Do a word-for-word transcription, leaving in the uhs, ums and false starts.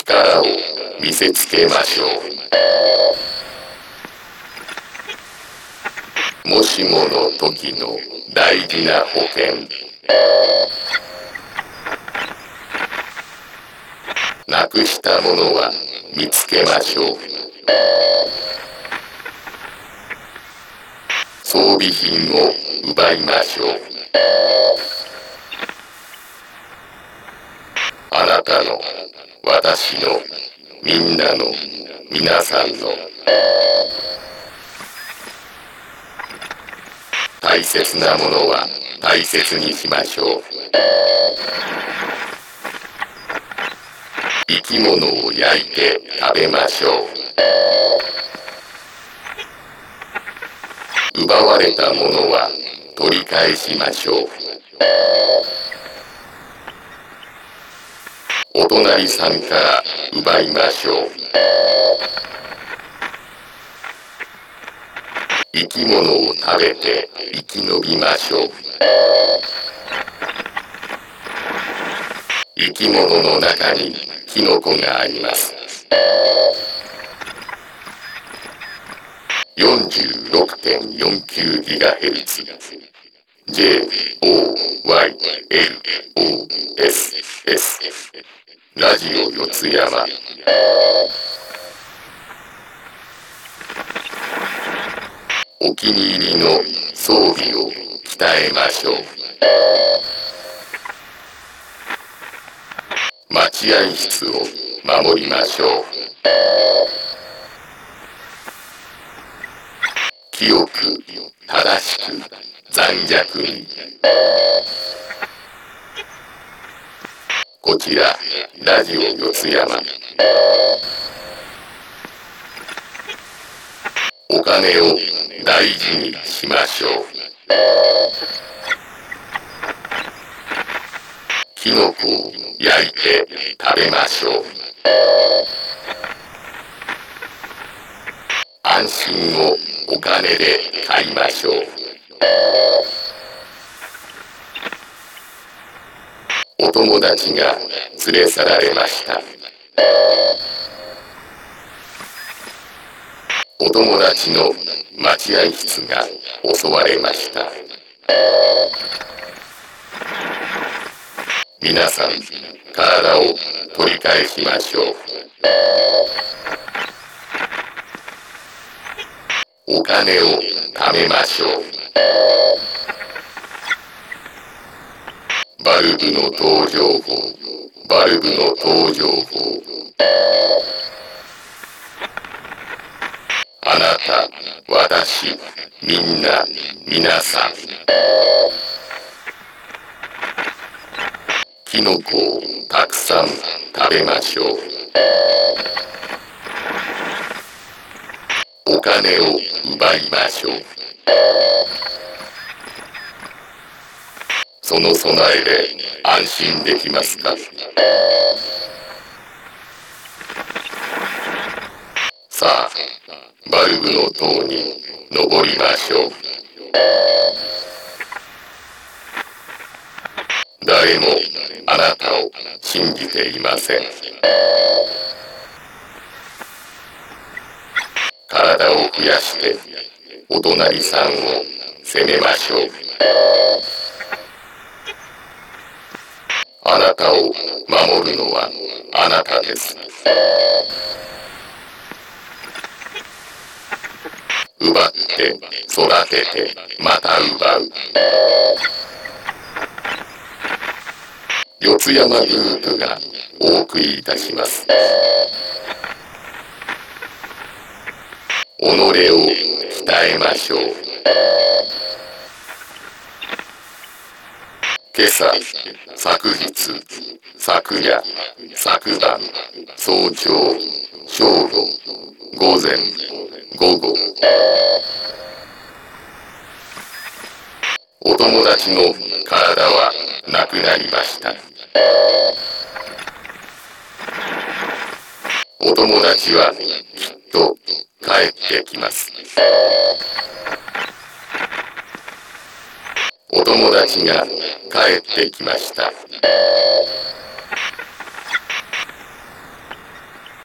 力を見せつけましょう。もしもの時の大事な保険。なくしたものは見つけましょう。装備品を奪いましょう。あなたの、私の、みんなの、皆さんの大切なものは大切にしましょう。生き物を焼いて食べましょう。奪われたものは取り返しましょう。お隣さんから奪いましょう。生き物を食べて生き延びましょう。生き物の中にキノコがあります。よんじゅうろくてんよんきゅうギガヘルツ ジェイオーワイエルオーエスエス ラジオ四ツ山。お気に入りの装備を鍛えましょう。待合室を守りましょう。清く正しく残虐に。こちらラジオ四ツ山。お金を大事にしましょう。キノコを焼いて食べましょう。安心をお金で買いましょう。お友達が連れ去られました。お友達の待合室が襲われました。皆さん、体を取り返しましょう。お金を貯めましょう。バルブの登場法、バルブの登場法。あなた、私、みんな、皆さん。キノコをたくさん食べましょう。お金を奪いましょう。その備えで安心できますか？さあ、バルブの塔に登りましょう。誰もあなたを信じていません。体を増やしてお隣さんを責めましょう。あなたを守るのはあなたです。奪って育ててまた奪う。四ツ山グループがお送りいたします。己を鍛えましょう。今朝、昨日、昨夜、昨晩、早朝、正午、午前、午後。お友達の体はなくなりました。お友達はきっと帰ってきます。お友達が帰ってきました。